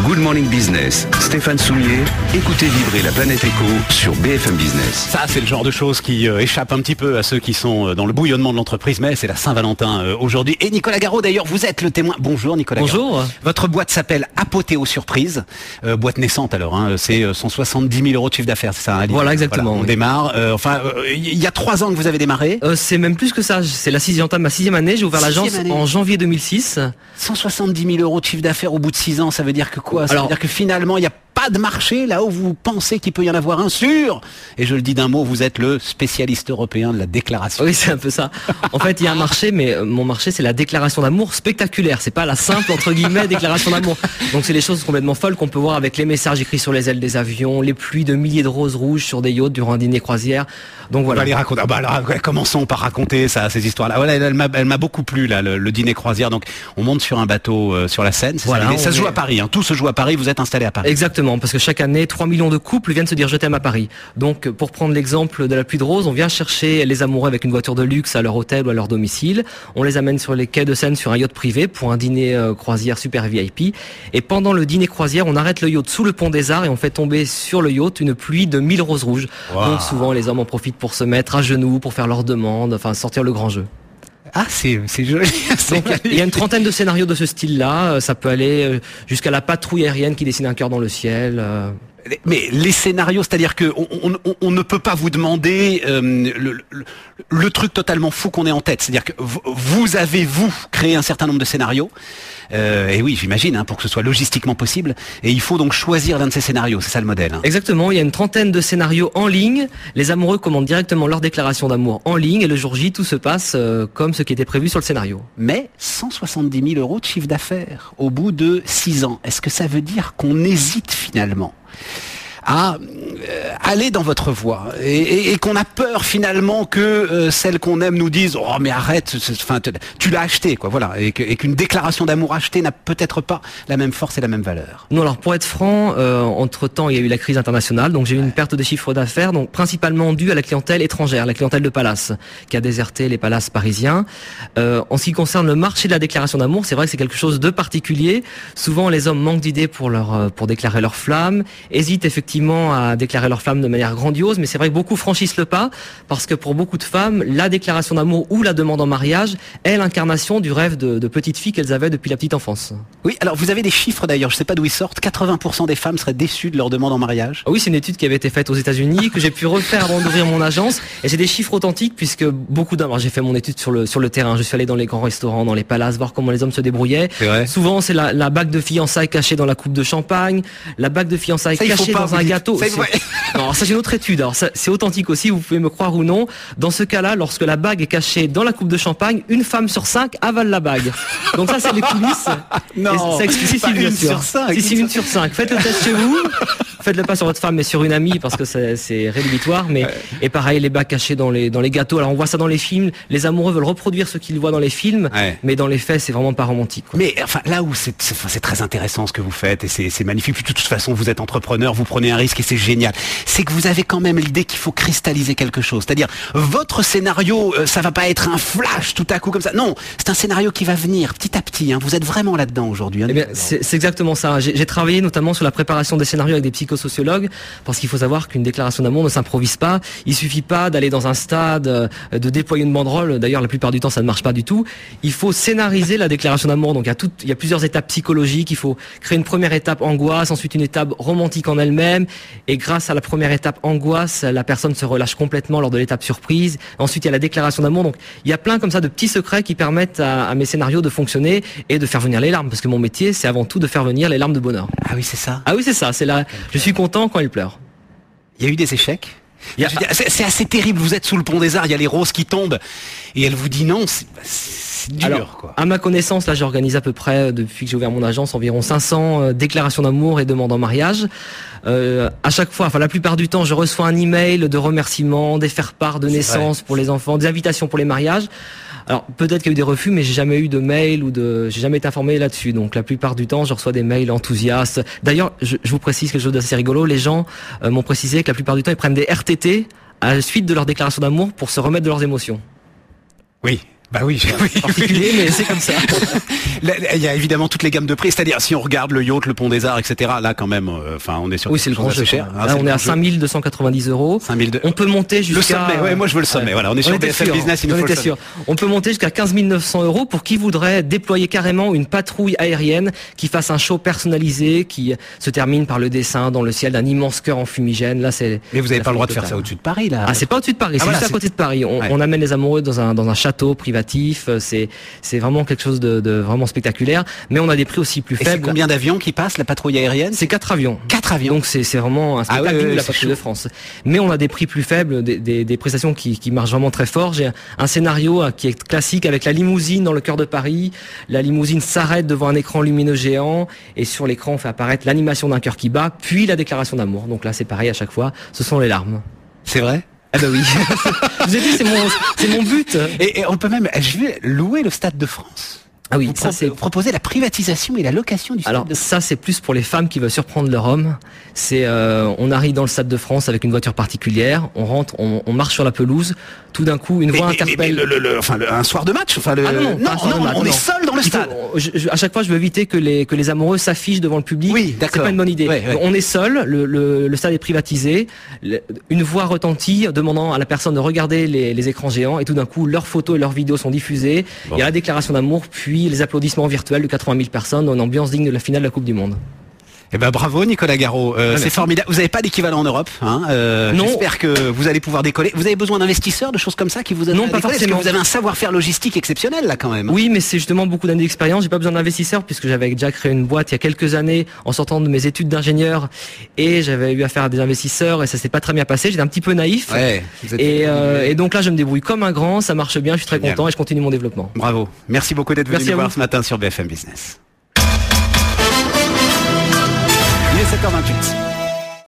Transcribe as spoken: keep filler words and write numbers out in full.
Good Morning Business, Stéphane Soumier, écoutez vibrer la planète éco sur B F M Business. Ça, c'est le genre de choses qui euh, échappent un petit peu à ceux qui sont euh, dans le bouillonnement de l'entreprise, mais c'est la Saint-Valentin euh, aujourd'hui. Et Nicolas Garot, d'ailleurs, vous êtes le témoin. Bonjour Nicolas Bonjour. Garot. Votre boîte s'appelle Apothéo Surprise, euh, boîte naissante alors, hein, c'est euh, cent soixante-dix mille euros de chiffre d'affaires, c'est ça hein, Voilà, exactement. Voilà, on oui. démarre, euh, enfin, il euh, y a trois ans que vous avez démarré. Euh, c'est même plus que ça, c'est la sixième, ma sixième année, j'ai ouvert l'agence en janvier deux mille six. cent soixante-dix mille euros de chiffre d'affaires au bout de six ans, ça veut dire que quoi? Ça Alors, veut dire que finalement, il n'y a pas de marché là où vous pensez qu'il peut y en avoir un sûr. Et je le dis d'un mot, vous êtes le spécialiste européen de la déclaration. Oui, c'est un peu ça. En fait, il y a un marché, mais euh, mon marché, c'est la déclaration d'amour spectaculaire. C'est pas la simple, entre guillemets, déclaration d'amour. Donc, c'est les choses complètement folles qu'on peut voir avec les messages écrits sur les ailes des avions, les pluies de milliers de roses rouges sur des yachts durant un dîner croisière. Donc voilà. On va les raconter. Ah bah alors, commençons par raconter ça, ces histoires-là. Voilà, elle, elle m'a, elle m'a beaucoup plu là, le, le dîner croisière. Donc, on monte sur un bateau euh, sur la Seine. C'est Voilà, ça, ça se est... joue à Paris. Hein. Tout se joue à Paris. Vous êtes installé à Paris. Exactement, parce que chaque année, trois millions de couples viennent se dire je t'aime à Paris. Donc, pour prendre l'exemple de la pluie de roses, on vient chercher les amoureux avec une voiture de luxe à leur hôtel ou à leur domicile. On les amène sur les quais de Seine sur un yacht privé pour un dîner euh, croisière super V I P. Et pendant le dîner croisière, on arrête le yacht sous le pont des Arts et on fait tomber sur le yacht une pluie de mille roses rouges. Wow. Donc, souvent, les hommes en profitent pour se mettre à genoux, pour faire leurs demandes, enfin sortir le grand jeu. Ah, c'est, c'est joli. Donc, il y a une trentaine de scénarios de ce style-là. Ça peut aller jusqu'à la patrouille aérienne qui dessine un cœur dans le ciel. Mais les scénarios, c'est-à-dire que on, on, on ne peut pas vous demander euh, le, le, le truc totalement fou qu'on ait en tête. C'est-à-dire que vous avez, vous, créé un certain nombre de scénarios. Euh, et oui, j'imagine, hein, pour que ce soit logistiquement possible. Et il faut donc choisir l'un de ces scénarios. C'est ça le modèle. Hein. Exactement. Il y a une trentaine de scénarios en ligne. Les amoureux commandent directement leur déclaration d'amour en ligne. Et le jour J, tout se passe euh, comme ce qui était prévu sur le scénario. Mais cent soixante-dix mille euros de chiffre d'affaires au bout de six ans. Est-ce que ça veut dire qu'on hésite finalement à euh, aller dans votre voie et, et, et qu'on a peur finalement que euh, celle qu'on aime nous dise oh mais arrête, enfin tu l'as acheté quoi, voilà, et, que, et qu'une déclaration d'amour achetée n'a peut-être pas la même force et la même valeur. Non, alors pour être franc, euh, entre temps il y a eu la crise internationale, donc j'ai eu une perte de chiffre d'affaires, donc principalement due à la clientèle étrangère, la clientèle de palace qui a déserté les palaces parisiens. Euh, en ce qui concerne le marché de la déclaration d'amour, c'est vrai que c'est quelque chose de particulier. Souvent les hommes manquent d'idées pour leur pour déclarer leur flamme, hésitent effectivement à déclarer leur flamme de manière grandiose, mais c'est vrai que beaucoup franchissent le pas parce que pour beaucoup de femmes, la déclaration d'amour ou la demande en mariage est l'incarnation du rêve de, de petite fille qu'elles avaient depuis la petite enfance. Oui, alors vous avez des chiffres d'ailleurs, je ne sais pas d'où ils sortent, quatre-vingts pour cent des femmes seraient déçues de leur demande en mariage. Oui, c'est une étude qui avait été faite aux États-Unis que j'ai pu refaire avant d'ouvrir mon agence et j'ai des chiffres authentiques puisque beaucoup d'hommes, alors j'ai fait mon étude sur le sur le terrain, je suis allé dans les grands restaurants, dans les palaces, voir comment les hommes se débrouillaient. C'est vrai. Souvent, c'est la, la bague de fiançailles cachée dans la coupe de champagne, la bague de fiançailles ça, cachée pas, dans un gâteau. Ça, non, alors ça c'est une autre étude. Alors ça c'est authentique aussi. Vous pouvez me croire ou non. Dans ce cas-là, lorsque la bague est cachée dans la coupe de champagne, une femme sur cinq avale la bague. Donc ça c'est les coulisses. Non, c'est exclusif, pas bien une sûr. sur cinq. Si, si, une sur cinq. Faites le test chez vous. Faites-le pas sur votre femme, mais sur une amie parce que c'est, c'est rédhibitoire. Mais ouais. Et pareil, les bagues cachées dans les dans les gâteaux. Alors on voit ça dans les films. Les amoureux veulent reproduire ce qu'ils voient dans les films, ouais. Mais dans les faits, c'est vraiment pas romantique. Quoi. Mais enfin là où c'est, c'est, c'est très intéressant ce que vous faites et c'est, c'est magnifique. Puis de toute façon, vous êtes entrepreneur, vous prenez un risque et c'est génial. C'est que vous avez quand même l'idée qu'il faut cristalliser quelque chose. C'est-à-dire votre scénario, euh, ça va pas être un flash tout à coup comme ça. Non, c'est un scénario qui va venir petit à petit. Hein. Vous êtes vraiment là-dedans aujourd'hui. Hein, eh bien, c'est, c'est exactement ça. J'ai, j'ai travaillé notamment sur la préparation des scénarios avec des psychosociologues. Parce qu'il faut savoir qu'une déclaration d'amour ne s'improvise pas. Il suffit pas d'aller dans un stade, de déployer une banderole. D'ailleurs, la plupart du temps, ça ne marche pas du tout. Il faut scénariser la déclaration d'amour. Donc, il y a tout, il y a plusieurs étapes psychologiques. Il faut créer une première étape angoisse, ensuite une étape romantique en elle-même. Et grâce à la première étape angoisse, la personne se relâche complètement lors de l'étape surprise. Ensuite, il y a la déclaration d'amour. Donc, il y a plein comme ça de petits secrets qui permettent à, à mes scénarios de fonctionner et de faire venir les larmes. Parce que mon métier, c'est avant tout de faire venir les larmes de bonheur. Ah oui, c'est ça. Ah oui, c'est ça. C'est là. Je suis content quand elle pleure. Il y a eu des échecs. Il y a, c'est, c'est assez terrible. Vous êtes sous le pont des Arts, il y a les roses qui tombent, et elle vous dit non. C'est, c'est dur, Alors, quoi. À ma connaissance, là, j'organise à peu près depuis que j'ai ouvert mon agence environ cinq cents euh, déclarations d'amour et demandes en mariage. Euh, à chaque fois, enfin la plupart du temps, je reçois un email de remerciements, des faire-part de naissance pour les enfants, des invitations pour les mariages. Alors peut-être qu'il y a eu des refus, mais j'ai jamais eu de mail ou de, j'ai jamais été informé là-dessus. Donc la plupart du temps, je reçois des mails enthousiastes. D'ailleurs, je, je vous précise quelque chose d'assez rigolo. Les gens euh, m'ont précisé que la plupart du temps, ils prennent des R T T à la suite de leur déclaration d'amour pour se remettre de leurs émotions. Oui. Bah oui, oui particulier, mais c'est comme ça. Il y a évidemment toutes les gammes de prix, c'est-à-dire si on regarde le yacht, le Pont des Arts, et cetera. Là, quand même, enfin, euh, on est sur. Oui, c'est le grand jeu. Cher. Là, on est à cinq mille deux cent quatre-vingt-dix euros. cinq mille deux... On peut monter jusqu'à. Le sommet. Ouais, moi je veux le sommet. Ouais. Voilà, on est sur on B F M Business. Il nous on faut était le sûr. On peut monter jusqu'à quinze mille neuf cents euros pour qui voudrait déployer carrément une patrouille aérienne qui fasse un show personnalisé, qui se termine par le dessin dans le ciel d'un immense cœur en fumigène. Là, c'est. Mais vous n'avez pas le droit de faire ça au-dessus de Paris, là. Ah, c'est pas au-dessus de Paris. Ah, c'est voilà, juste à côté de Paris. On, ouais. on amène les amoureux dans un dans un château privatif. C'est c'est vraiment quelque chose de, de vraiment spectaculaire. Mais on a des prix aussi plus Et faibles. C'est combien d'avions qui passent, la patrouille aérienne? C'est quatre avions. Quatre avions. Donc c'est c'est vraiment un spectacle ah, ouais, ouais, la patrouille chaud. de France. Mais on a des prix plus faibles, des, des, des prestations qui, qui marchent vraiment très fort. J'ai un scénario qui est classique avec la limousine dans le cœur de Paris. La limousine s'arrête devant un écran lumineux géant et sur l'écran on fait apparaître l'animation d'un cœur qui bat, puis la déclaration d'amour. Donc là c'est pareil à chaque fois. Ce sont les larmes. C'est vrai? Ah bah oui. Je vous ai dit c'est mon c'est mon but. Et, et on peut même, je vais louer le Stade de France. Ah oui, vous ça c'est proposer la privatisation et la location du Stade Alors de France. ça c'est plus pour les femmes qui veulent surprendre leur homme. C'est euh, on arrive dans le Stade de France avec une voiture particulière, on rentre, on, on marche sur la pelouse, tout d'un coup une mais, voix mais, interpelle. Mais, mais le, le, enfin, le, un soir de match, enfin le. Ah non, non, non, non, match, on non. est seul dans le Il faut, stade. je, je, à chaque fois, je veux éviter que les que les amoureux s'affichent devant le public. Oui, d'accord. C'est pas une bonne idée. Ouais, ouais. On est seul, le, le, le stade est privatisé. Le, une voix retentit demandant à la personne de regarder les, les écrans géants et tout d'un coup leurs photos et leurs vidéos sont diffusées. Bon. Il y a la déclaration d'amour, puis les applaudissements virtuels de quatre-vingt mille personnes dans une ambiance digne de la finale de la Coupe du Monde. Eh ben bravo Nicolas Garot, euh, ah, c'est formidable. Vous n'avez pas d'équivalent en Europe, hein euh, Non. J'espère que vous allez pouvoir décoller. Vous avez besoin d'investisseurs, de choses comme ça qui vous aident Non, à pas décoller, forcément. parce que vous avez un savoir-faire logistique exceptionnel là quand même. Oui, mais c'est justement beaucoup d'années d'expérience. J'ai pas besoin d'investisseurs puisque j'avais déjà créé une boîte il y a quelques années en sortant de mes études d'ingénieur et j'avais eu affaire à des investisseurs et ça s'est pas très bien passé. J'étais un petit peu naïf. Ouais, vous êtes... et, euh, et donc là, je me débrouille comme un grand. Ça marche bien. Je suis très Génial. content et je continue mon développement. Bravo. Merci beaucoup d'être venu Merci nous voir vous. ce matin sur B F M Business. Il est sept heures vingt-huit.